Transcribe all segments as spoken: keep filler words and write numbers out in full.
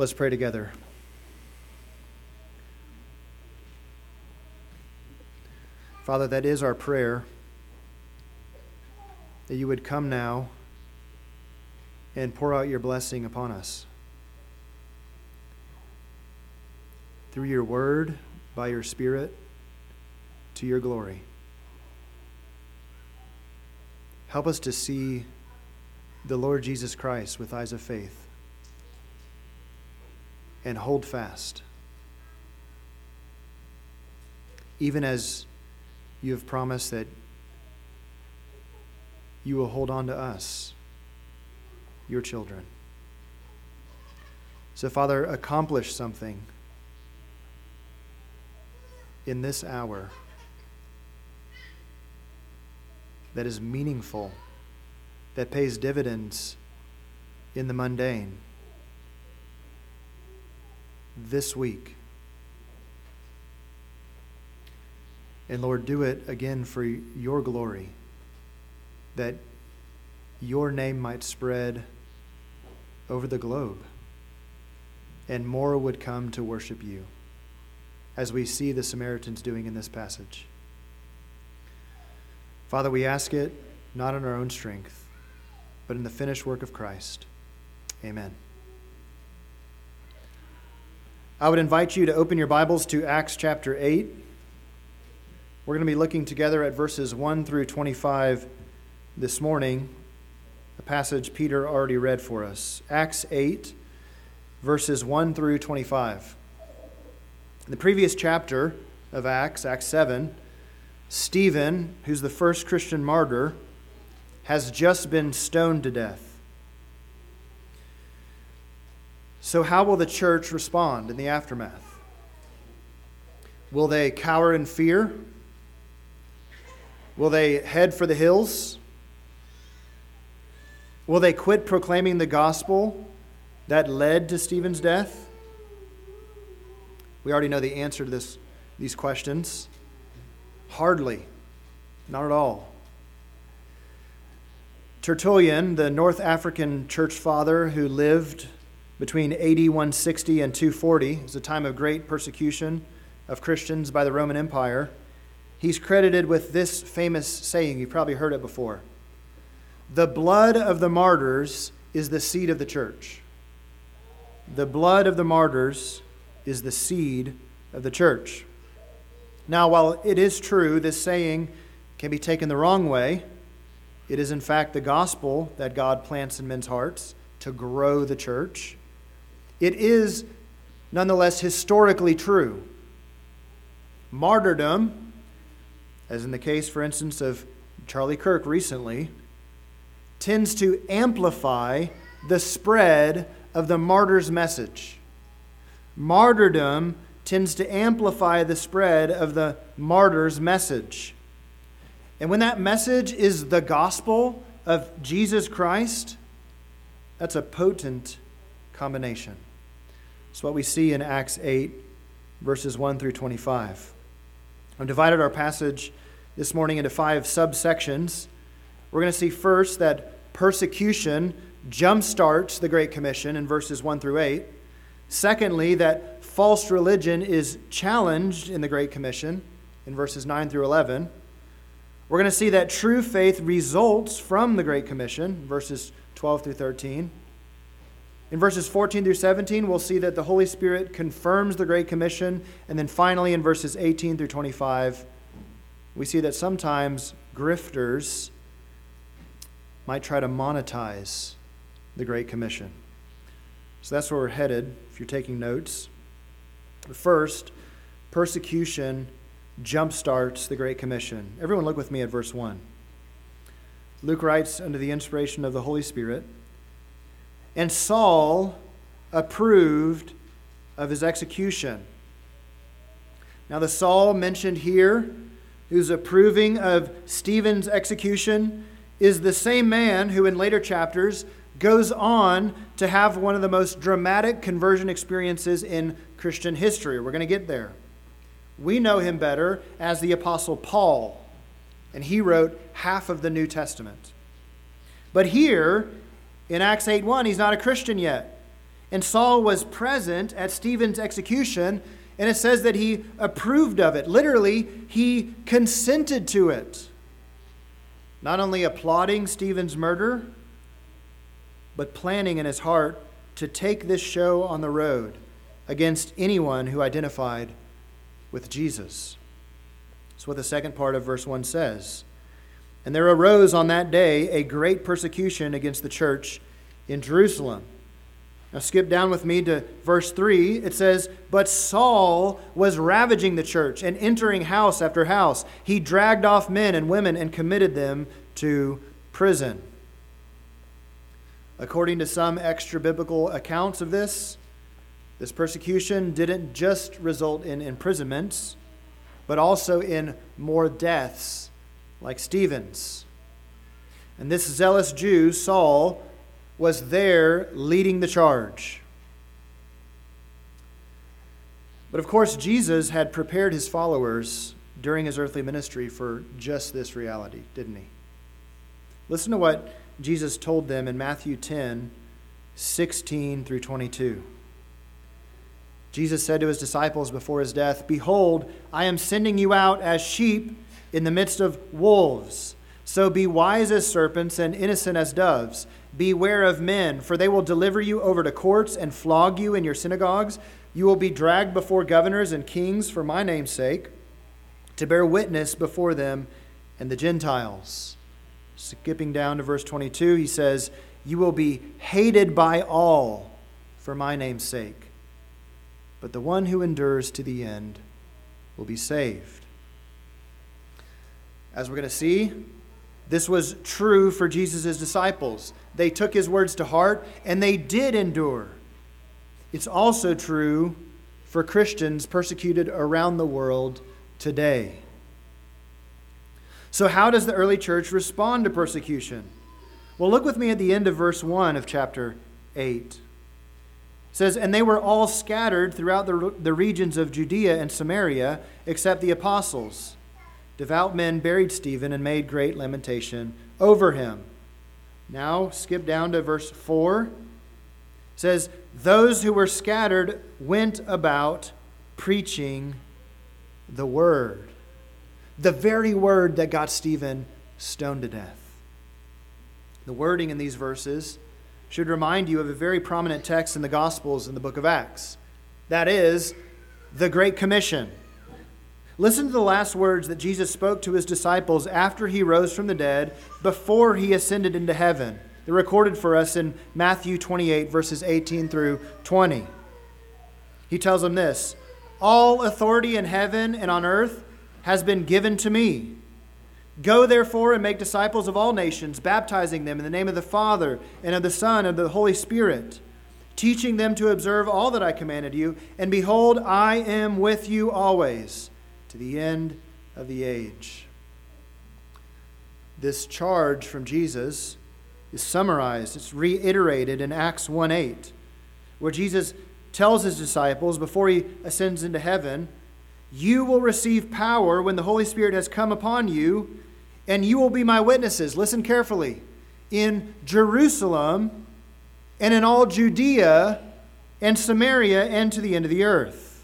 Let's pray together. Father, that is our prayer, that you would come now and pour out your blessing upon us. Through your word, by your Spirit, to your glory. Help us to see the Lord Jesus Christ with eyes of faith and hold fast, even as you have promised that you will hold on to us, your children. So, Father, accomplish something in this hour that is meaningful, that pays dividends in the mundane this week. And Lord, do it again for your glory, that your name might spread over the globe and more would come to worship you, as we see the Samaritans doing in this passage. Father, we ask it not in our own strength, but in the finished work of Christ. Amen. I would invite you to open your Bibles to Acts chapter eight. We're going to be looking together at verses one through twenty-five this morning, a passage Peter already read for us. Acts eight, verses one through twenty-five. In the previous chapter of Acts, Acts seven, Stephen, who's the first Christian martyr, has just been stoned to death. So how will the church respond in the aftermath? Will they cower in fear? Will they head for the hills? Will they quit proclaiming the gospel that led to Stephen's death? We already know the answer to this, these questions. Hardly. Not at all. Tertullian, the North African church father who lived between A D one sixty and two forty, it was a time of great persecution of Christians by the Roman Empire. He's credited with this famous saying, you've probably heard it before. The blood of the martyrs is the seed of the church. The blood of the martyrs is the seed of the church. Now, while it is true, this saying can be taken the wrong way, it is in fact the gospel that God plants in men's hearts to grow the church. It is nonetheless historically true. Martyrdom, as in the case, for instance, of Charlie Kirk recently, tends to amplify the spread of the martyr's message. Martyrdom tends to amplify the spread of the martyr's message. And when that message is the gospel of Jesus Christ, that's a potent combination. It's what we see in Acts eight, verses one through twenty-five. I've divided our passage this morning into five subsections. We're going to see first that persecution jumpstarts the Great Commission in verses one through eight. Secondly, that false religion is challenged in the Great Commission in verses nine through eleven. We're going to see that true faith results from the Great Commission, verses twelve through thirteen. In verses fourteen through seventeen, we'll see that the Holy Spirit confirms the Great Commission. And then finally, in verses eighteen through twenty-five, we see that sometimes grifters might try to monetize the Great Commission. So that's where we're headed, if you're taking notes. First, persecution jumpstarts the Great Commission. Everyone look with me at verse one. Luke writes under the inspiration of the Holy Spirit, and Saul approved of his execution. Now the Saul mentioned here, who's approving of Stephen's execution, is the same man who in later chapters goes on to have one of the most dramatic conversion experiences in Christian history. We're going to get there. We know him better as the Apostle Paul, and he wrote half of the New Testament. But here, in Acts eight one, he's not a Christian yet. And Saul was present at Stephen's execution, and it says that he approved of it. Literally, he consented to it. Not only applauding Stephen's murder, but planning in his heart to take this show on the road against anyone who identified with Jesus. That's what the second part of verse one says. And there arose on that day a great persecution against the church in Jerusalem. Now skip down with me to verse three. It says, But Saul was ravaging the church and entering house after house. He dragged off men and women and committed them to prison. According to some extra-biblical accounts of this, this persecution didn't just result in imprisonments, but also in more deaths like Stephen's. And this zealous Jew, Saul, was there leading the charge. But of course, Jesus had prepared his followers during his earthly ministry for just this reality, didn't he? Listen to what Jesus told them in Matthew ten, sixteen through twenty-two. Jesus said to his disciples before his death, Behold, I am sending you out as sheep in the midst of wolves. So be wise as serpents and innocent as doves. Beware of men, for they will deliver you over to courts and flog you in your synagogues. You will be dragged before governors and kings for my name's sake, to bear witness before them and the Gentiles. Skipping down to verse twenty-two, he says, You will be hated by all for my name's sake, but the one who endures to the end will be saved. As we're going to see, this was true for Jesus' disciples. They took his words to heart, and they did endure. It's also true for Christians persecuted around the world today. So how does the early church respond to persecution? Well, look with me at the end of verse one of chapter eight. It says, And they were all scattered throughout the, the regions of Judea and Samaria, except the apostles. Devout men buried Stephen and made great lamentation over him. Now, skip down to verse four. It says, Those who were scattered went about preaching the word. The very word that got Stephen stoned to death. The wording in these verses should remind you of a very prominent text in the Gospels in the book of Acts. That is, the Great Commission. Listen to the last words that Jesus spoke to his disciples after he rose from the dead, before he ascended into heaven. They're recorded for us in Matthew twenty-eight, verses eighteen through twenty. He tells them this, All authority in heaven and on earth has been given to me. Go therefore and make disciples of all nations, baptizing them in the name of the Father and of the Son and of the Holy Spirit, teaching them to observe all that I commanded you. And behold, I am with you always, to the end of the age. This charge from Jesus is summarized, it's reiterated in Acts one eight, where Jesus tells his disciples before he ascends into heaven, You will receive power when the Holy Spirit has come upon you, and you will be my witnesses. Listen carefully. In Jerusalem and in all Judea and Samaria and to the end of the earth.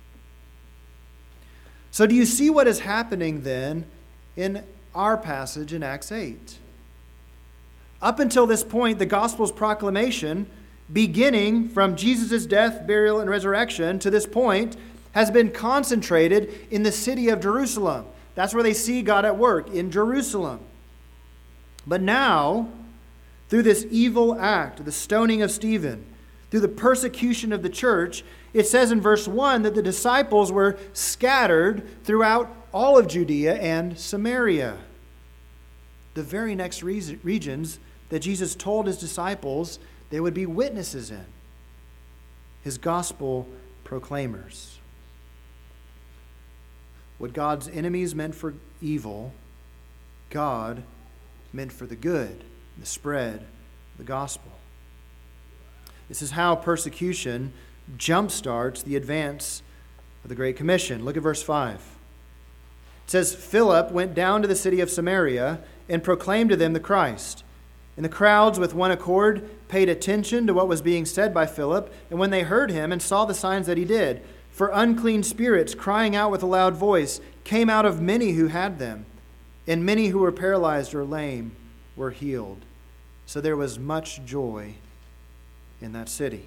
So do you see what is happening then in our passage in Acts eight? Up until this point, the gospel's proclamation, beginning from Jesus' death, burial, and resurrection to this point, has been concentrated in the city of Jerusalem. That's where they see God at work, in Jerusalem. But now, through this evil act, the stoning of Stephen, through the persecution of the church, it says in verse one that the disciples were scattered throughout all of Judea and Samaria. The very next regions that Jesus told his disciples they would be witnesses in. His gospel proclaimers. What God's enemies meant for evil, God meant for the good, the spread of the gospel. This is how persecution jumpstarts the advance of the Great Commission. Look at verse five. It says, Philip went down to the city of Samaria and proclaimed to them the Christ. And the crowds with one accord paid attention to what was being said by Philip, and when they heard him and saw the signs that he did, for unclean spirits, crying out with a loud voice, came out of many who had them, and many who were paralyzed or lame were healed. So there was much joy in that city.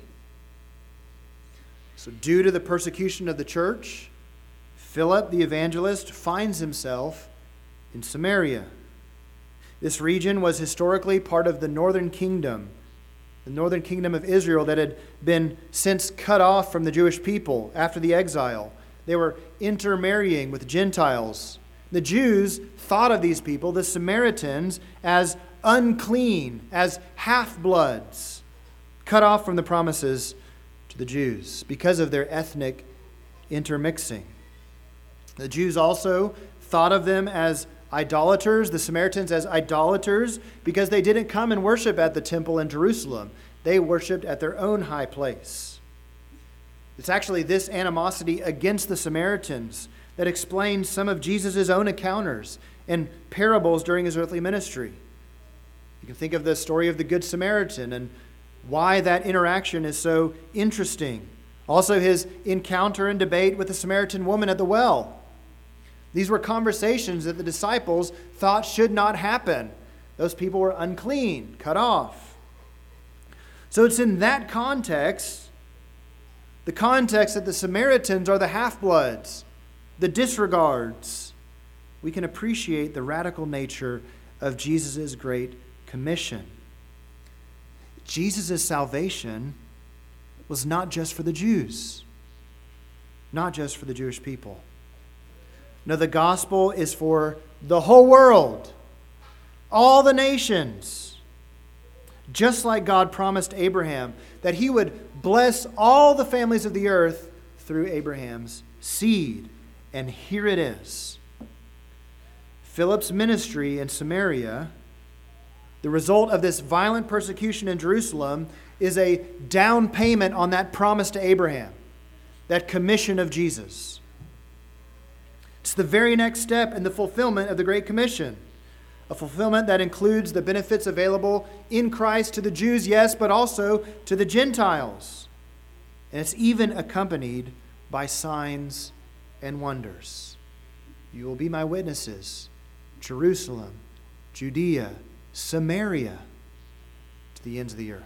So due to the persecution of the church, Philip the evangelist finds himself in Samaria. This region was historically part of the northern kingdom, the northern kingdom of Israel that had been since cut off from the Jewish people after the exile. They were intermarrying with Gentiles. The Jews thought of these people, the Samaritans, as unclean, as half-bloods, cut off from the promises to the Jews because of their ethnic intermixing. The Jews also thought of them as idolaters, the Samaritans as idolaters, because they didn't come and worship at the temple in Jerusalem. They worshiped at their own high place. It's actually this animosity against the Samaritans that explains some of Jesus' own encounters and parables during his earthly ministry. You can think of the story of the Good Samaritan and why that interaction is so interesting. Also, his encounter and debate with the Samaritan woman at the well. These were conversations that the disciples thought should not happen. Those people were unclean, cut off. So it's in that context, the context that the Samaritans are the half-bloods, the disregards, we can appreciate the radical nature of Jesus' great commission. Jesus' salvation was not just for the Jews, not just for the Jewish people. No, the gospel is for the whole world, all the nations. Just like God promised Abraham that he would bless all the families of the earth through Abraham's seed. And here it is. Philip's ministry in Samaria, the result of this violent persecution in Jerusalem, is a down payment on that promise to Abraham, that commission of Jesus. It's the very next step in the fulfillment of the Great Commission, a fulfillment that includes the benefits available in Christ to the Jews, yes, but also to the Gentiles. And it's even accompanied by signs and wonders. You will be my witnesses, Jerusalem, Judea, Samaria, to the ends of the earth.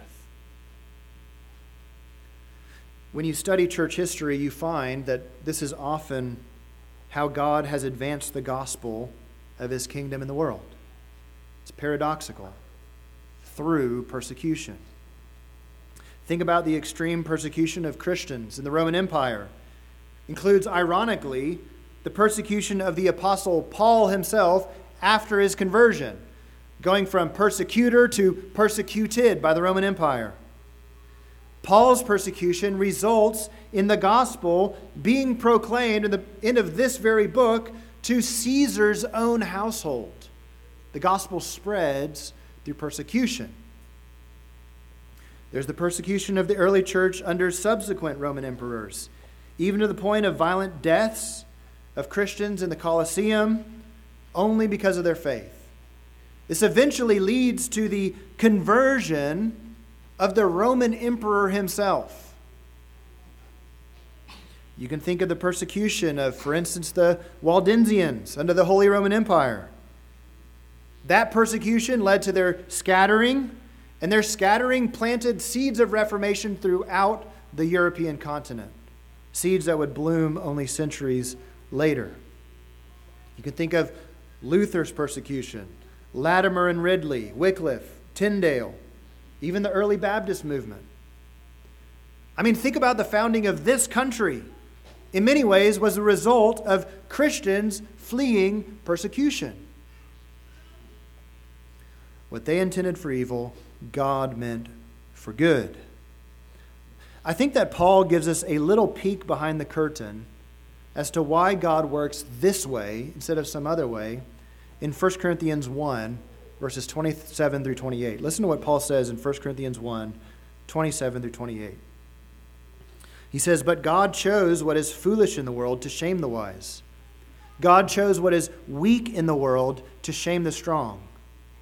When you study church history, you find that this is often how God has advanced the gospel of his kingdom in the world. It's paradoxical. Through persecution. Think about the extreme persecution of Christians in the Roman Empire. Includes, ironically, the persecution of the Apostle Paul himself after his conversion, going from persecutor to persecuted by the Roman Empire. Paul's persecution results in the gospel being proclaimed in the end of this very book to Caesar's own household. The gospel spreads through persecution. There's the persecution of the early church under subsequent Roman emperors, even to the point of violent deaths of Christians in the Colosseum only because of their faith. This eventually leads to the conversion of the Roman emperor himself. You can think of the persecution of, for instance, the Waldensians under the Holy Roman Empire. That persecution led to their scattering, and their scattering planted seeds of Reformation throughout the European continent. Seeds that would bloom only centuries later. You can think of Luther's persecution, Latimer and Ridley, Wycliffe, Tyndale, even the early Baptist movement. I mean, think about the founding of this country. In many ways, was the result of Christians fleeing persecution. What they intended for evil, God meant for good. I think that Paul gives us a little peek behind the curtain as to why God works this way instead of some other way in First Corinthians one, verses twenty-seven through twenty-eight. Listen to what Paul says in First Corinthians one, twenty-seven through twenty-eight. He says, "But God chose what is foolish in the world to shame the wise. God chose what is weak in the world to shame the strong.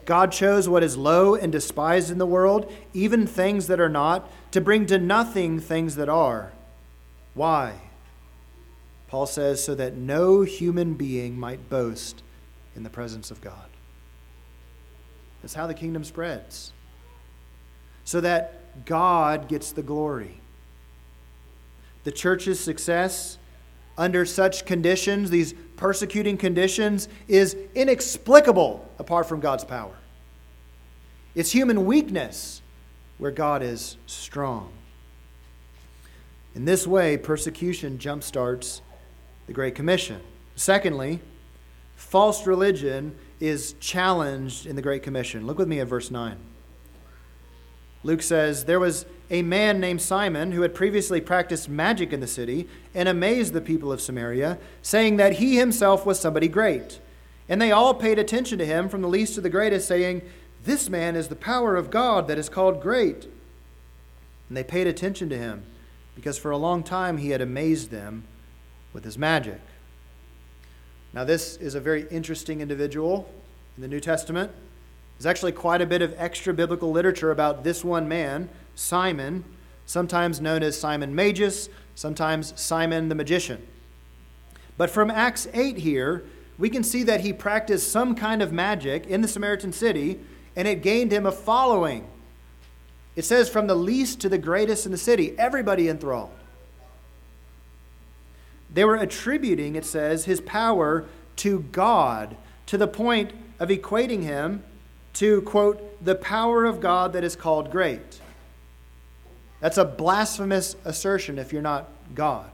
God chose what is low and despised in the world, even things that are not, to bring to nothing things that are. Why? Paul says, so that no human being might boast in the presence of God. That's how the kingdom spreads. So that God gets the glory. The church's success under such conditions, these persecuting conditions, is inexplicable apart from God's power. It's human weakness where God is strong. In this way, persecution jumpstarts the Great Commission. Secondly, false religion is challenged in the Great Commission. Look with me at verse nine. Luke says, there was a man named Simon who had previously practiced magic in the city and amazed the people of Samaria, saying that he himself was somebody great. And they all paid attention to him, from the least to the greatest, saying, this man is the power of God that is called great. And they paid attention to him, because for a long time he had amazed them with his magic. Now this is a very interesting individual in the New Testament. There's actually quite a bit of extra biblical literature about this one man, Simon, sometimes known as Simon Magus, sometimes Simon the magician. But from Acts eight here, we can see that he practiced some kind of magic in the Samaritan city, and it gained him a following. It says from the least to the greatest in the city, everybody enthralled. They were attributing, it says, his power to God, to the point of equating him to, quote, the power of God that is called great. That's a blasphemous assertion if you're not God.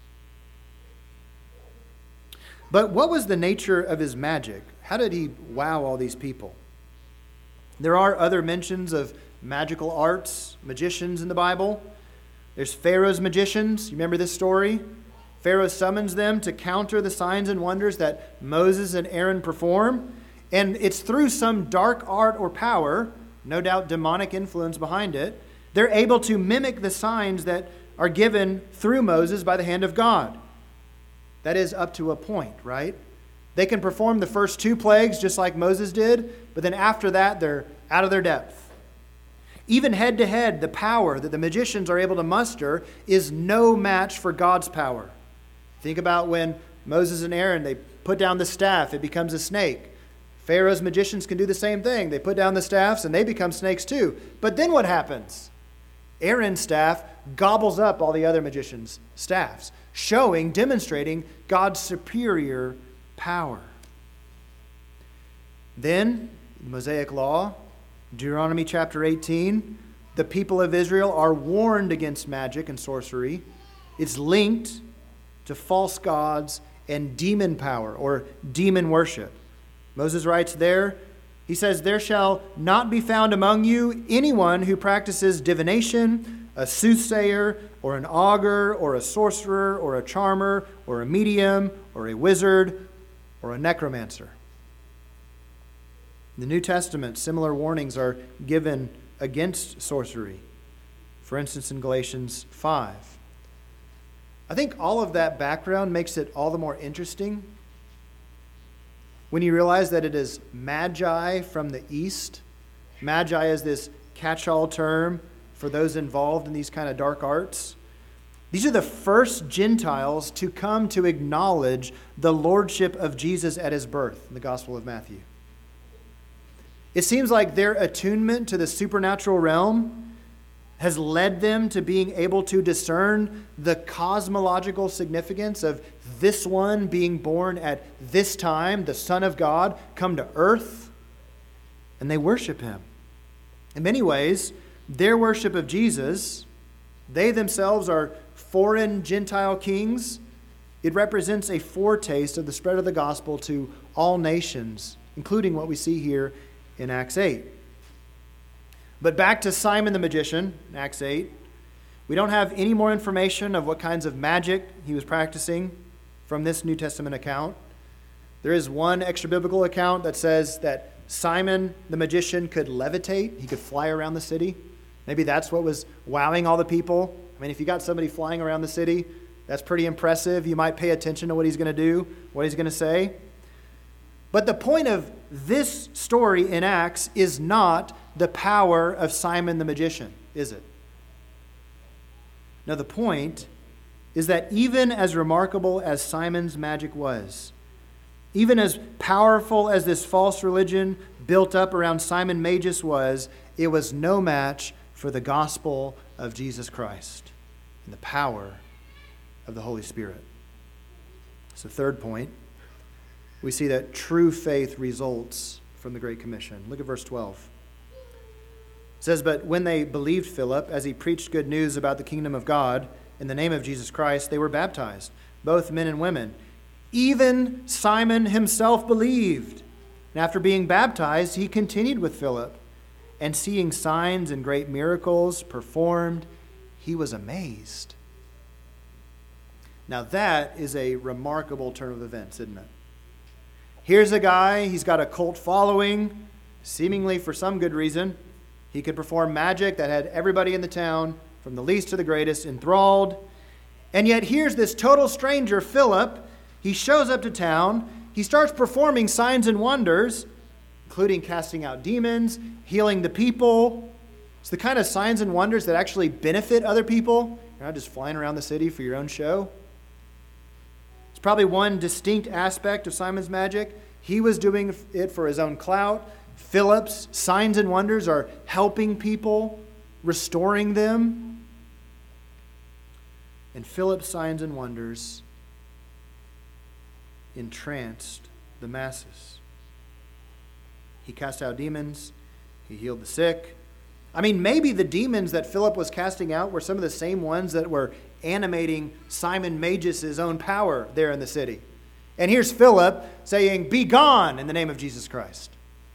But what was the nature of his magic? How did he wow all these people? There are other mentions of magical arts, magicians in the Bible. There's Pharaoh's magicians. You remember this story? Pharaoh summons them to counter the signs and wonders that Moses and Aaron perform. And it's through some dark art or power, no doubt demonic influence behind it, they're able to mimic the signs that are given through Moses by the hand of God. That is up to a point, right? They can perform the first two plagues just like Moses did, but then after that, they're out of their depth. Even head to head, the power that the magicians are able to muster is no match for God's power. Think about when Moses and Aaron, they put down the staff, it becomes a snake. Pharaoh's magicians can do the same thing. They put down the staffs and they become snakes too. But then what happens? Aaron's staff gobbles up all the other magicians' staffs, showing, demonstrating God's superior power. Then, the Mosaic Law, Deuteronomy chapter eighteen, the people of Israel are warned against magic and sorcery. It's linked to false gods and demon power or demon worship. Moses writes there, he says, there shall not be found among you anyone who practices divination, a soothsayer, or an augur, or a sorcerer, or a charmer, or a medium, or a wizard, or a necromancer. In the New Testament, similar warnings are given against sorcery. For instance, in Galatians five. I think all of that background makes it all the more interesting when you realize that it is magi from the east. Magi is this catch-all term for those involved in these kind of dark arts. These are the first Gentiles to come to acknowledge the lordship of Jesus at his birth in the Gospel of Matthew. It seems like their attunement to the supernatural realm has led them to being able to discern the cosmological significance of this one being born at this time, the Son of God, come to earth, and they worship him. In many ways, their worship of Jesus, they themselves are foreign Gentile kings. It represents a foretaste of the spread of the gospel to all nations, including what we see here in Acts eight. But back to Simon the magician, in Acts eight. We don't have any more information of what kinds of magic he was practicing from this New Testament account. There is one extra-biblical account that says that Simon the magician could levitate. He could fly around the city. Maybe that's what was wowing all the people. I mean, if you got somebody flying around the city, that's pretty impressive. You might pay attention to what he's going to do, what he's going to say. But But the point of this story in Acts is not the power of Simon the magician, is it? No, the point is that even as remarkable as Simon's magic was, even as powerful as this false religion built up around Simon Magus was, it was no match for the gospel of Jesus Christ and the power of the Holy Spirit. So, third point, we see that true faith results from the Great Commission. Look at verse twelve. It says, "But when they believed Philip, as he preached good news about the kingdom of God in the name of Jesus Christ, they were baptized, both men and women. Even Simon himself believed. And after being baptized, he continued with Philip. And seeing signs and great miracles performed, he was amazed." Now that is a remarkable turn of events, isn't it? Here's a guy, he's got a cult following, seemingly for some good reason. He could perform magic that had everybody in the town, from the least to the greatest, enthralled. And yet here's this total stranger, Philip. He shows up to town. He starts performing signs and wonders, including casting out demons, healing the people. It's the kind of signs and wonders that actually benefit other people. You're not just flying around the city for your own show. It's probably one distinct aspect of Simon's magic. He was doing it for his own clout. Philip's signs and wonders are helping people, restoring them. And Philip's signs and wonders entranced the masses. He cast out demons. He healed the sick. I mean, maybe the demons that Philip was casting out were some of the same ones that were animating Simon Magus' own power there in the city. And here's Philip saying, "Be gone in the name of Jesus Christ."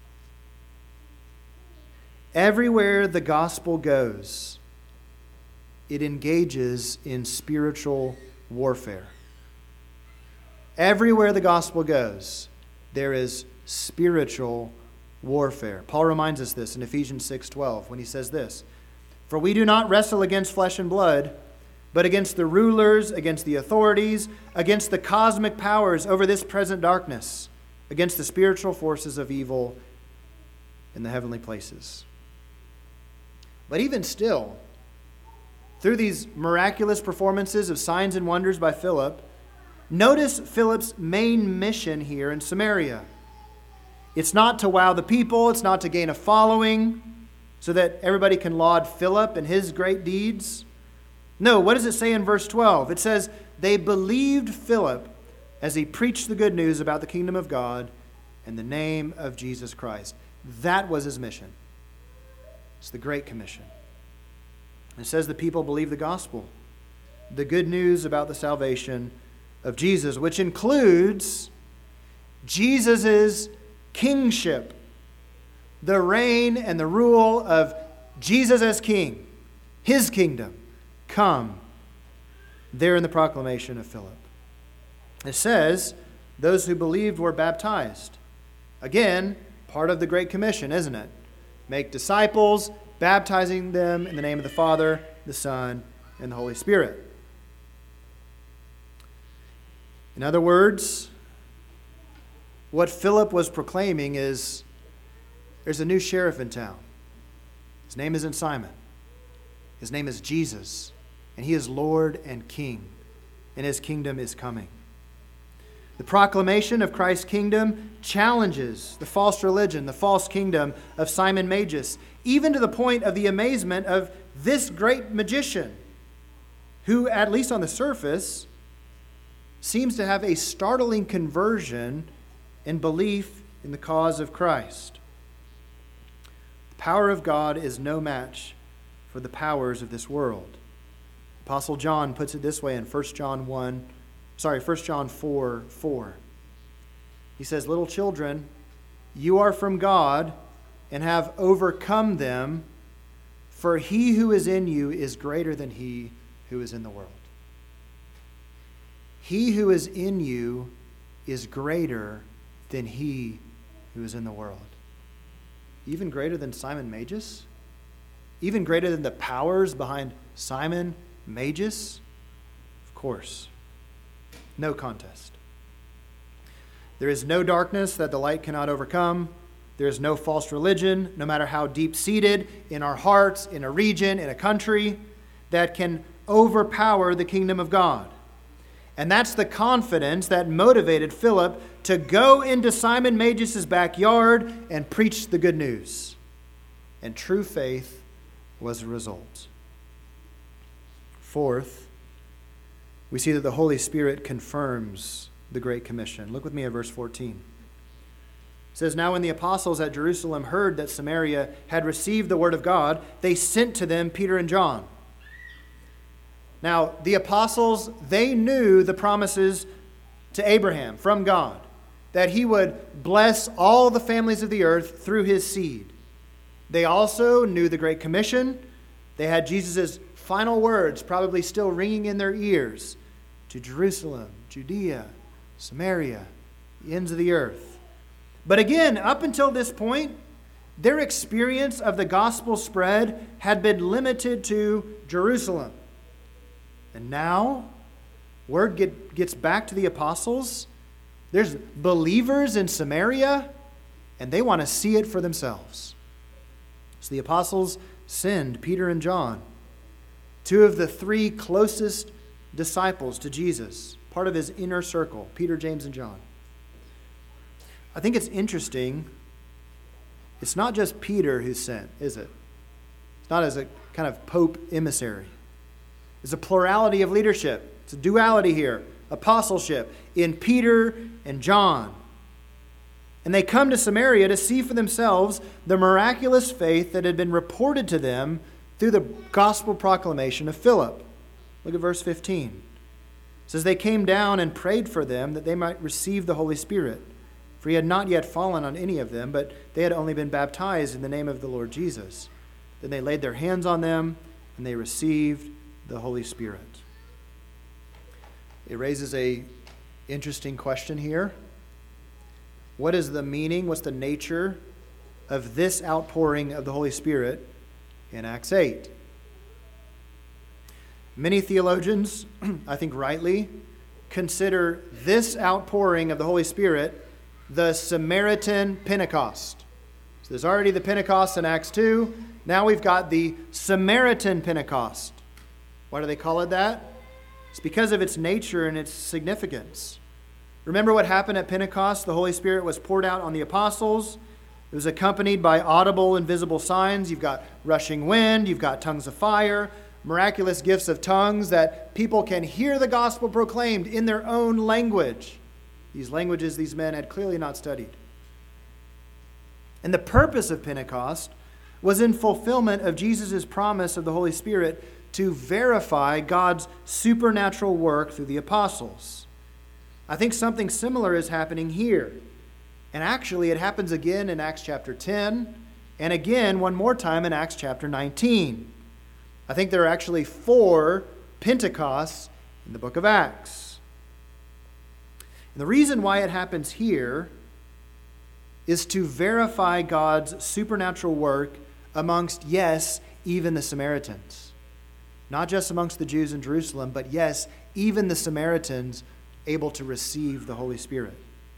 Everywhere the gospel goes, it engages in spiritual warfare. Everywhere the gospel goes, there is spiritual warfare. Paul reminds us this in Ephesians six twelve when he says this, "For we do not wrestle against flesh and blood, but against the rulers, against the authorities, against the cosmic powers over this present darkness, against the spiritual forces of evil in the heavenly places." But even still, through these miraculous performances of signs and wonders by Philip, notice Philip's main mission here in Samaria. It's not to wow the people, it's not to gain a following so that everybody can laud Philip and his great deeds. No, what does it say in verse twelve? It says, they believed Philip as he preached the good news about the kingdom of God in the name of Jesus Christ. That was his mission. It's the Great Commission. It says the people believe the gospel, the good news about the salvation of Jesus, which includes Jesus' kingship, the reign and the rule of Jesus as king, his kingdom, come there in the proclamation of Philip. It says those who believed were baptized. Again, part of the Great Commission, isn't it? Make disciples, baptizing them in the name of the Father, the Son, and the Holy Spirit. In other words, what Philip was proclaiming is there's a new sheriff in town. His name isn't Simon. His name is Jesus, and he is Lord and King, and his kingdom is coming. The proclamation of Christ's kingdom challenges the false religion, the false kingdom of Simon Magus, even to the point of the amazement of this great magician, who, at least on the surface, seems to have a startling conversion and belief in the cause of Christ. The power of God is no match for the powers of this world. Apostle John puts it this way in First John one, sorry, First John four four. He says, "Little children, you are from God and have overcome them, for he who is in you is greater than he who is in the world." He who is in you is greater than he who is in the world. Even greater than Simon Magus? Even greater than the powers behind Simon Magus? Of course. No contest. There is no darkness that the light cannot overcome. There is no false religion, no matter how deep-seated in our hearts, in a region, in a country, that can overpower the kingdom of God. And that's the confidence that motivated Philip to go into Simon Magus' backyard and preach the good news. And true faith was the result. Fourth, we see that the Holy Spirit confirms the Great Commission. Look with me at verse fourteen. It says, "Now when the apostles at Jerusalem heard that Samaria had received the word of God, they sent to them Peter and John." Now, the apostles, they knew the promises to Abraham from God, that he would bless all the families of the earth through his seed. They also knew the Great Commission. They had Jesus' final words probably still ringing in their ears to Jerusalem, Judea, Samaria, the ends of the earth. But again, up until this point, their experience of the gospel spread had been limited to Jerusalem. And now, word get, gets back to the apostles. There's believers in Samaria, and they want to see it for themselves. So the apostles send Peter and John, two of the three closest disciples to Jesus, part of his inner circle, Peter, James, and John. I think it's interesting. It's not just Peter who's sent, is it? It's not as a kind of pope emissary. It's a plurality of leadership. It's a duality here, apostleship in Peter and John. And they come to Samaria to see for themselves the miraculous faith that had been reported to them through the gospel proclamation of Philip. Look at verse fifteen. It says, "They came down and prayed for them that they might receive the Holy Spirit. For he had not yet fallen on any of them, but they had only been baptized in the name of the Lord Jesus. Then they laid their hands on them, and they received the Holy Spirit." It raises a interesting question here. What is the meaning, what's the nature of this outpouring of the Holy Spirit in Acts eight? Many theologians, I think rightly, consider this outpouring of the Holy Spirit the Samaritan Pentecost. So there's already the Pentecost in Acts two. Now we've got the Samaritan Pentecost. Why do they call it that? It's because of its nature and its significance. Remember what happened at Pentecost? The Holy Spirit was poured out on the apostles. It was accompanied by audible and visible signs. You've got rushing wind. You've got tongues of fire. Miraculous gifts of tongues that people can hear the gospel proclaimed in their own language. These languages these men had clearly not studied. And the purpose of Pentecost was in fulfillment of Jesus' promise of the Holy Spirit to verify God's supernatural work through the apostles. I think something similar is happening here. And actually, it happens again in Acts chapter ten, and again one more time in Acts chapter nineteen. I think there are actually four Pentecosts in the book of Acts. And the reason why it happens here is to verify God's supernatural work amongst, yes, even the Samaritans. Not just amongst the Jews in Jerusalem, but yes, even the Samaritans able to receive the Holy Spirit.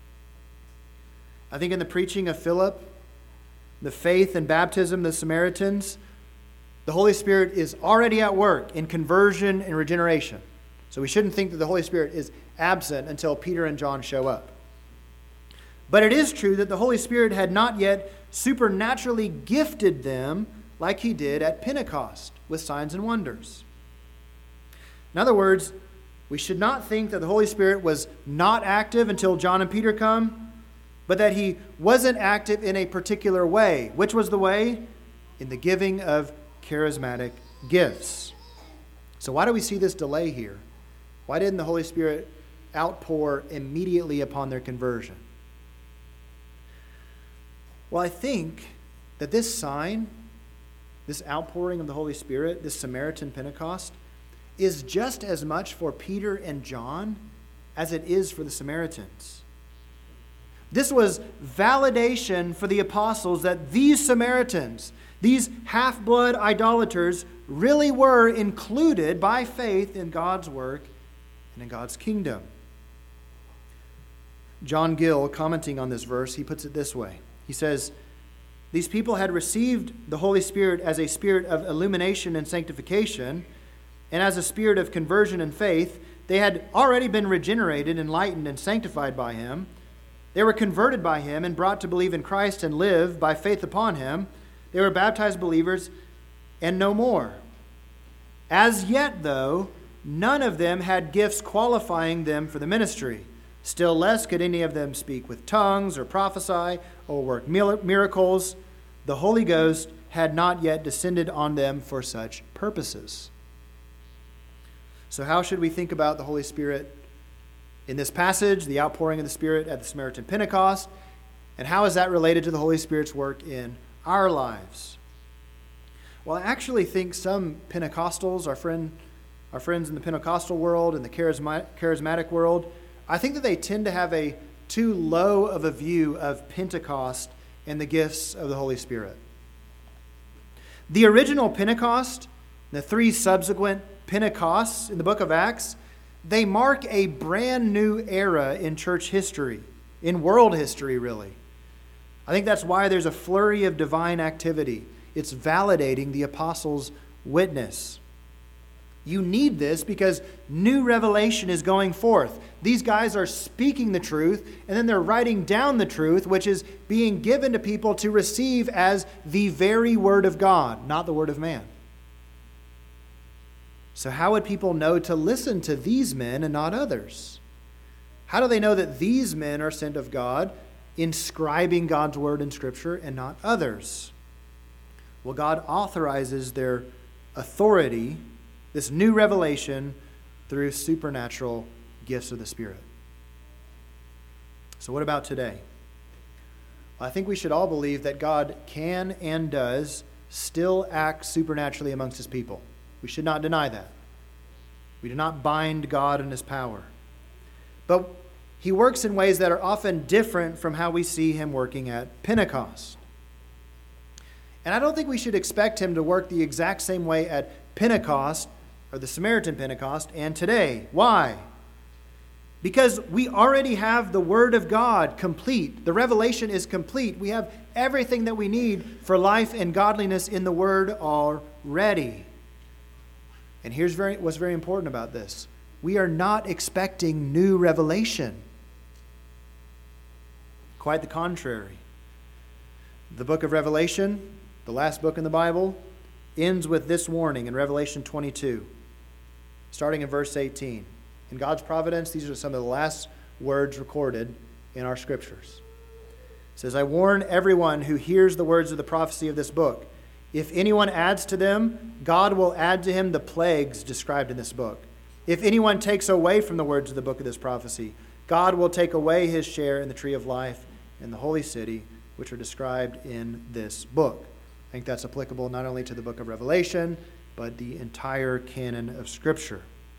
I think in the preaching of Philip, the faith and baptism of the Samaritans, the Holy Spirit is already at work in conversion and regeneration. So we shouldn't think that the Holy Spirit is absent until Peter and John show up. But it is true that the Holy Spirit had not yet supernaturally gifted them like he did at Pentecost with signs and wonders. In other words, we should not think that the Holy Spirit was not active until John and Peter come, but that he wasn't active in a particular way. Which was the way? In the giving of charismatic gifts. So why do we see this delay here? Why didn't the Holy Spirit outpour immediately upon their conversion? Well, I think that this sign, this outpouring of the Holy Spirit, this Samaritan Pentecost, is just as much for Peter and John as it is for the Samaritans. This was validation for the apostles that these Samaritans, these half-blood idolaters, really were included by faith in God's work and in God's kingdom. John Gill, commenting on this verse, he puts it this way. He says, these people had received the Holy Spirit as a spirit of illumination and sanctification, and as a spirit of conversion and faith. They had already been regenerated, enlightened, and sanctified by him. They were converted by him and brought to believe in Christ and live by faith upon him. They were baptized believers and no more. As yet, though, none of them had gifts qualifying them for the ministry. Still less could any of them speak with tongues or prophesy or work miracles. The Holy Ghost had not yet descended on them for such purposes. So how should we think about the Holy Spirit in this passage, the outpouring of the Spirit at the Samaritan Pentecost, and how is that related to the Holy Spirit's work in our lives? Well, I actually think some Pentecostals, our friend, our friends in the Pentecostal world and the charisma- charismatic world, I think that they tend to have a too low of a view of Pentecost and the gifts of the Holy Spirit. The original Pentecost, the three subsequent Pentecosts in the book of Acts, they mark a brand new era in church history, in world history, really. I think that's why there's a flurry of divine activity. It's validating the apostles' witness. You need this because new revelation is going forth. These guys are speaking the truth, and then they're writing down the truth, which is being given to people to receive as the very word of God, not the word of man. So how would people know to listen to these men and not others? How do they know that these men are sent of God, inscribing God's word in Scripture, and not others? Well, God authorizes their authority, this new revelation, through supernatural gifts of the Spirit. So what about today? Well, I think we should all believe that God can and does still act supernaturally amongst his people. We should not deny that. We do not bind God in his power. But he works in ways that are often different from how we see him working at Pentecost. And I don't think we should expect him to work the exact same way at Pentecost, or the Samaritan Pentecost, and today. Why? Because we already have the Word of God complete. The revelation is complete. We have everything that we need for life and godliness in the Word already. And here's very, what's very important about this. We are not expecting new revelation. Quite the contrary. The book of Revelation, the last book in the Bible, ends with this warning in Revelation twenty-two, starting in verse eighteen. In God's providence, these are some of the last words recorded in our scriptures. It says, I warn everyone who hears the words of the prophecy of this book. If anyone adds to them, God will add to him the plagues described in this book. If anyone takes away from the words of the book of this prophecy, God will take away his share in the tree of life and the holy city, which are described in this book. I think that's applicable not only to the book of Revelation, but the entire canon of Scripture.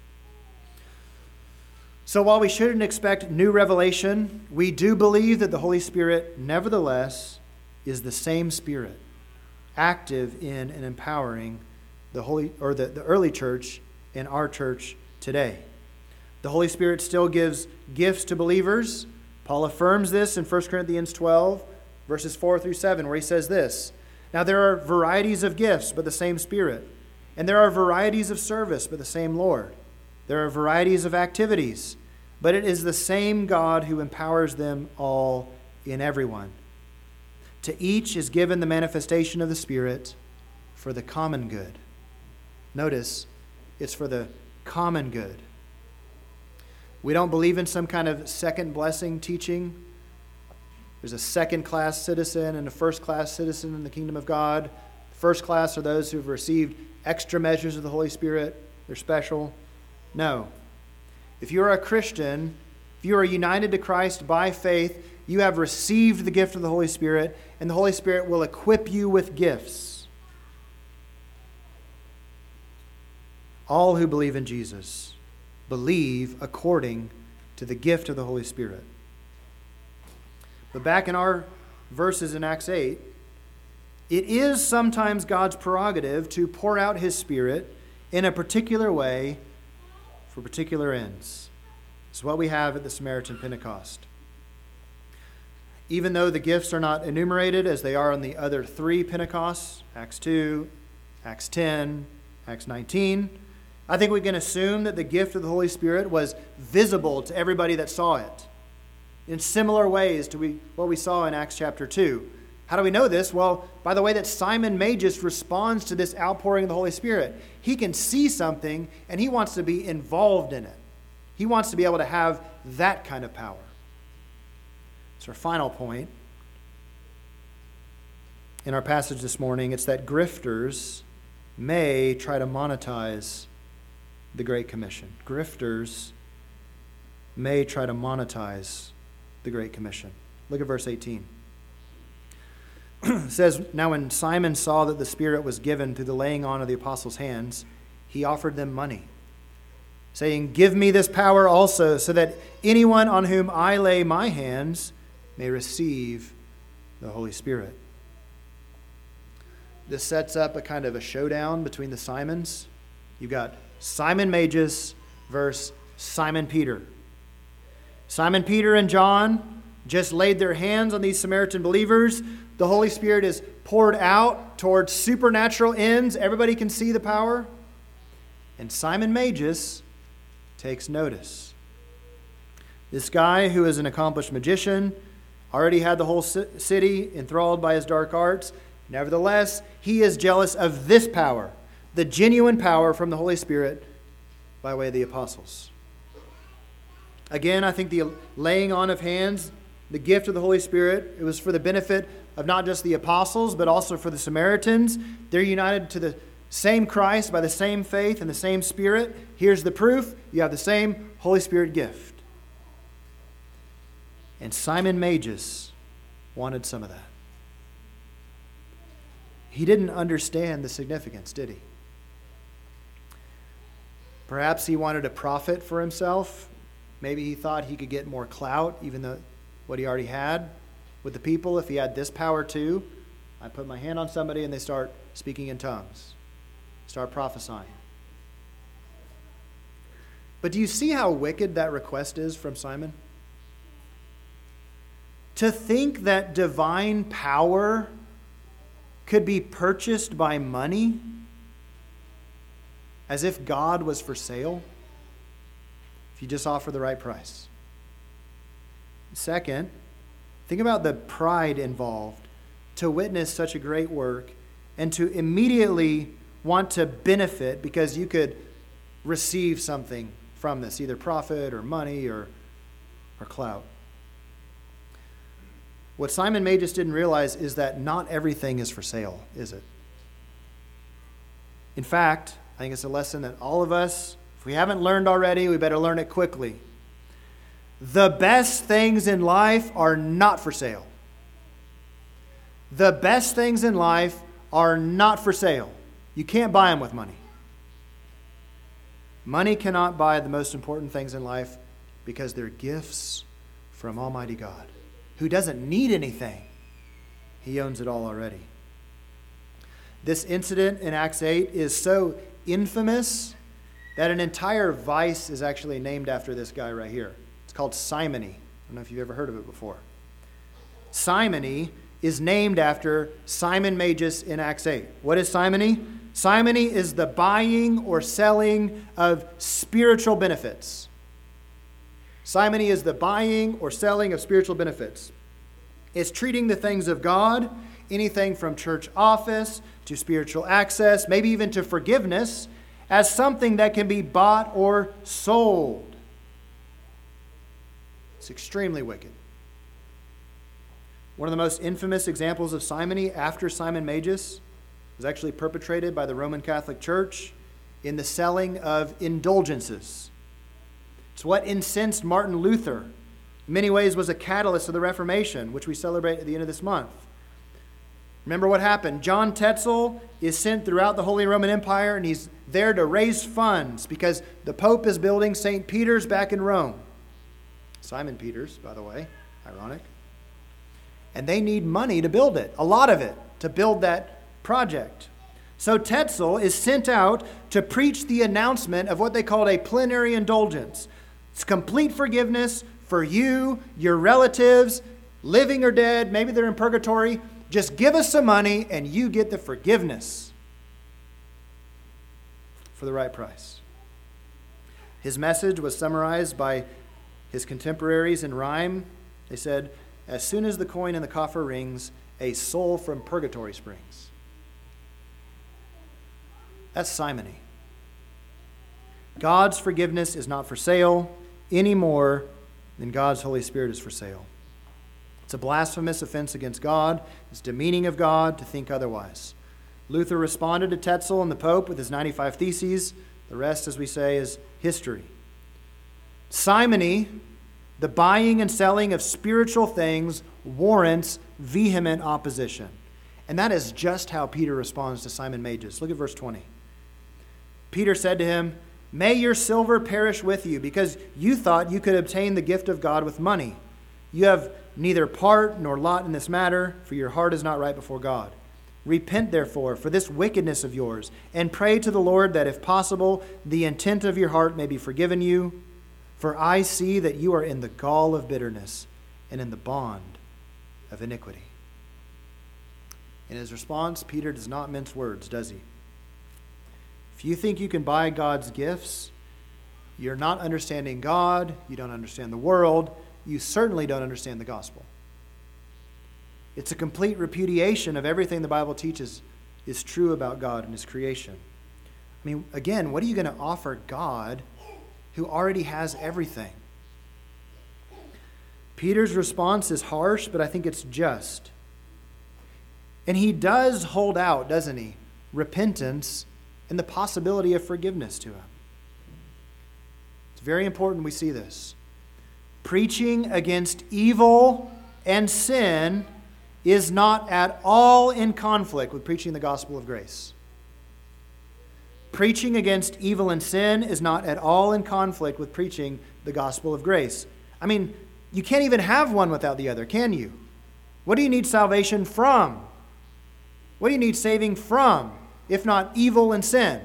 So while we shouldn't expect new revelation, we do believe that the Holy Spirit, nevertheless, is the same Spirit, active in and empowering the holy or the, the early church and our church today. The Holy Spirit still gives gifts to believers. Paul affirms this in First Corinthians twelve, verses four through seven, where he says this, Now there are varieties of gifts, but the same Spirit. And there are varieties of service, but the same Lord. There are varieties of activities, but it is the same God who empowers them all in everyone. To each is given the manifestation of the Spirit for the common good. Notice, it's for the common good. We don't believe in some kind of second blessing teaching. There's a second-class citizen and a first-class citizen in the kingdom of God. First class are those who have received extra measures of the Holy Spirit. They're special. No. If you are a Christian, if you are united to Christ by faith, you have received the gift of the Holy Spirit, and the Holy Spirit will equip you with gifts. All who believe in Jesus believe according to the gift of the Holy Spirit. But back in our verses in Acts eight, it is sometimes God's prerogative to pour out his Spirit in a particular way for particular ends. It's what we have at the Samaritan Pentecost. Even though the gifts are not enumerated as they are on the other three Pentecosts, Acts two, Acts ten, Acts nineteen, I think we can assume that the gift of the Holy Spirit was visible to everybody that saw it in similar ways to we, what we saw in Acts chapter two. How do we know this? Well, by the way that Simon Magus responds to this outpouring of the Holy Spirit. He can see something and he wants to be involved in it. He wants to be able to have that kind of power. It's our final point in our passage this morning. It's that grifters may try to monetize the Great Commission. Grifters may try to monetize the Great Commission. Look at verse eighteen. It says, "Now when Simon saw that the Spirit was given through the laying on of the apostles' hands, he offered them money, saying, 'Give me this power also, so that anyone on whom I lay my hands may receive the Holy Spirit.'" This sets up a kind of a showdown between the Simons. You've got Simon Magus versus Simon Peter. Simon Peter and John just laid their hands on these Samaritan believers. The Holy Spirit is poured out towards supernatural ends. Everybody can see the power. And Simon Magus takes notice. This guy, who is an accomplished magician, already had the whole city enthralled by his dark arts. Nevertheless, he is jealous of this power, the genuine power from the Holy Spirit by way of the apostles. Again, I think the laying on of hands, the gift of the Holy Spirit, it was for the benefit of not just the apostles, but also for the Samaritans. They're united to the same Christ by the same faith and the same Spirit. Here's the proof. You have the same Holy Spirit gift. And Simon Magus wanted some of that. He didn't understand the significance, did he? Perhaps he wanted a profit for himself. Maybe he thought he could get more clout, even though what he already had with the people. If he had this power too, I put my hand on somebody and they start speaking in tongues, start prophesying. But do you see how wicked that request is from Simon? To think that divine power could be purchased by money, as if God was for sale, if you just offer the right price. Second, think about the pride involved to witness such a great work and to immediately want to benefit because you could receive something from this, either profit or money or, or clout. What Simon Magus didn't realize is that not everything is for sale, is it? In fact, I think it's a lesson that all of us, if we haven't learned already, we better learn it quickly. The best things in life are not for sale. The best things in life are not for sale. You can't buy them with money. Money cannot buy the most important things in life because they're gifts from Almighty God, who doesn't need anything. He owns it all already. This incident in Acts eight is so infamous that an entire vice is actually named after this guy right here. It's called simony. I don't know if you've ever heard of it before. Simony is named after Simon Magus in Acts eight. What is simony? Simony is the buying or selling of spiritual benefits. Simony is the buying or selling of spiritual benefits. It's treating the things of God, anything from church office to spiritual access, maybe even to forgiveness, as something that can be bought or sold. It's extremely wicked. One of the most infamous examples of simony after Simon Magus was actually perpetrated by the Roman Catholic Church in the selling of indulgences. It's what incensed Martin Luther. In many ways was a catalyst of the Reformation, which we celebrate at the end of this month. Remember what happened. John Tetzel is sent throughout the Holy Roman Empire, and he's there to raise funds because the Pope is building Saint Peter's back in Rome. Simon Peter's, by the way, ironic. And they need money to build it, a lot of it, to build that project. So Tetzel is sent out to preach the announcement of what they called a plenary indulgence. It's complete forgiveness for you, your relatives, living or dead, maybe they're in purgatory. Just give us some money and you get the forgiveness for the right price. His message was summarized by his contemporaries in rhyme. They said, as soon as the coin in the coffer rings, a soul from purgatory springs. That's simony. God's forgiveness is not for sale any more than God's Holy Spirit is for sale. It's a blasphemous offense against God. It's demeaning of God to think otherwise. Luther responded to Tetzel and the Pope with his ninety-five Theses. The rest, as we say, is history. Simony, the buying and selling of spiritual things, warrants vehement opposition. And that is just how Peter responds to Simon Magus. Look at verse twenty. Peter said to him, "May your silver perish with you, because you thought you could obtain the gift of God with money. You have neither part nor lot in this matter, for your heart is not right before God. Repent, therefore, for this wickedness of yours, and pray to the Lord that, if possible, the intent of your heart may be forgiven you. For I see that you are in the gall of bitterness and in the bond of iniquity." In his response, Peter does not mince words, does he? If you think you can buy God's gifts, you're not understanding God, you don't understand the world, you certainly don't understand the gospel. It's a complete repudiation of everything the Bible teaches is true about God and his creation. I mean, again, what are you going to offer God who already has everything? Peter's response is harsh, but I think it's just. And he does hold out, doesn't he, repentance and the possibility of forgiveness to him. It's very important we see this. Preaching against evil and sin is not at all in conflict with preaching the gospel of grace. Preaching against evil and sin is not at all in conflict with preaching the gospel of grace. I mean, you can't even have one without the other, can you? What do you need salvation from? What do you need saving from, if not evil and sin?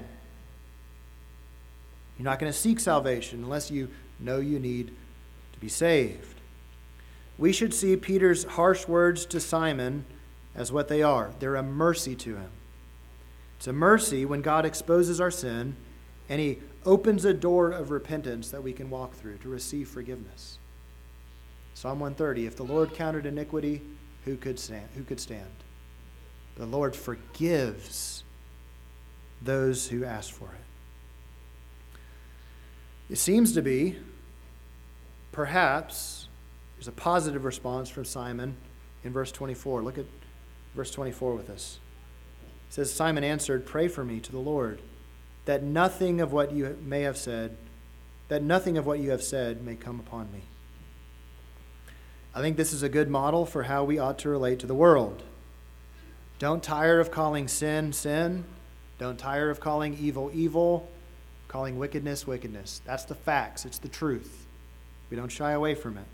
You're not going to seek salvation unless you know you need to be saved. We should see Peter's harsh words to Simon as what they are. They're a mercy to him. It's a mercy when God exposes our sin and he opens a door of repentance that we can walk through to receive forgiveness. Psalm one thirty, if the Lord counted iniquity, who could stand? Who could stand? The Lord forgives those who ask for it. It seems to be, perhaps, there's a positive response from Simon in verse twenty-four. Look at verse twenty-four with us. It says, Simon answered, "Pray for me to the Lord, that nothing of what you may have said, that nothing of what you have said may come upon me." I think this is a good model for how we ought to relate to the world. Don't tire of calling sin, sin. Don't tire of calling evil, evil. Calling wickedness, wickedness. That's the facts. It's the truth. We don't shy away from it.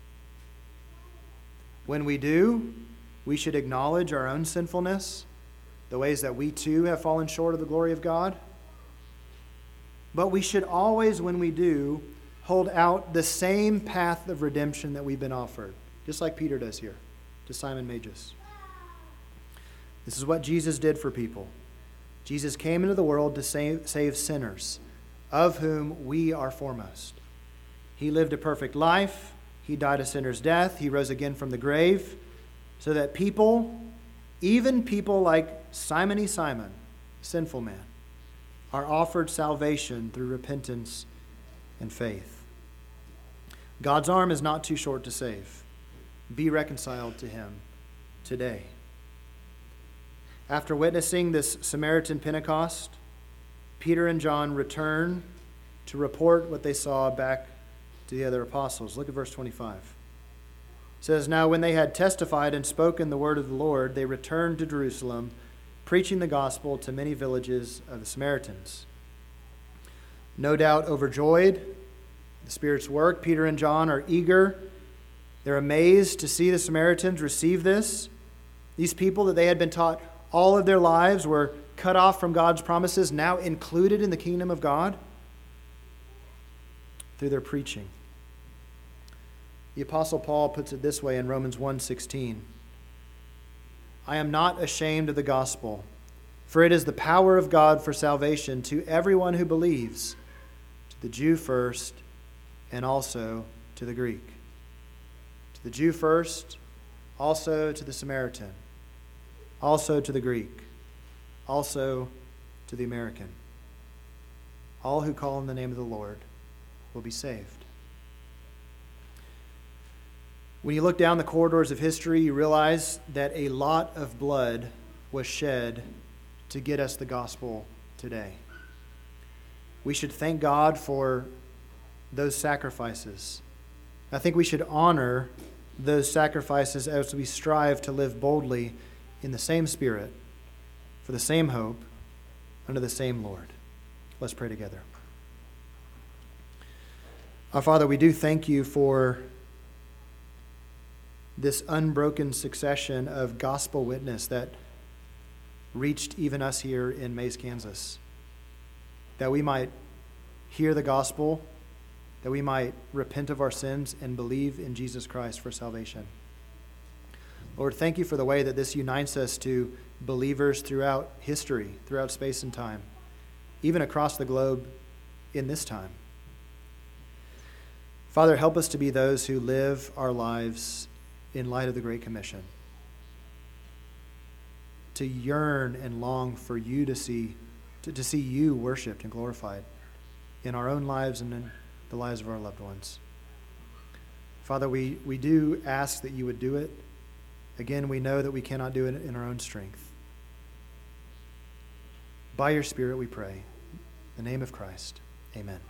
When we do, we should acknowledge our own sinfulness, the ways that we too have fallen short of the glory of God. But we should always, when we do, hold out the same path of redemption that we've been offered, just like Peter does here to Simon Magus. This is what Jesus did for people. Jesus came into the world to save, save sinners, of whom we are foremost. He lived a perfect life. He died a sinner's death. He rose again from the grave so that people, even people like Simony Simon, sinful man, are offered salvation through repentance and faith. God's arm is not too short to save. Be reconciled to him today. After witnessing this Samaritan Pentecost, Peter and John return to report what they saw back to the other apostles. Look at verse twenty-five. It says, "Now when they had testified and spoken the word of the Lord, they returned to Jerusalem, preaching the gospel to many villages of the Samaritans." No doubt overjoyed, the Spirit's work, Peter and John are eager. They're amazed to see the Samaritans receive this. These people that they had been taught all of their lives were cut off from God's promises, now included in the kingdom of God through their preaching. The Apostle Paul puts it this way in Romans one sixteen. I am not ashamed of the gospel, for it is the power of God for salvation to everyone who believes, to the Jew first, and also to the Greek. To the Jew first, also to the Samaritan, also to the Greek, also to the American. All who call on the name of the Lord will be saved. When you look down the corridors of history, you realize that a lot of blood was shed to get us the gospel today. We should thank God for those sacrifices. I think we should honor those sacrifices as we strive to live boldly in the same Spirit, for the same hope, under the same Lord. Let's pray together. Our Father, we do thank you for this unbroken succession of gospel witness that reached even us here in Mays, Kansas, that we might hear the gospel, that we might repent of our sins and believe in Jesus Christ for salvation. Lord, thank you for the way that this unites us to believers throughout history, throughout space and time, even across the globe in this time. Father, help us to be those who live our lives in light of the Great Commission, to yearn and long for you to see, to, to see you worshiped and glorified in our own lives and in the lives of our loved ones. Father, we, we do ask that you would do it. Again, we know that we cannot do it in our own strength. By your Spirit we pray. In the name of Christ, amen.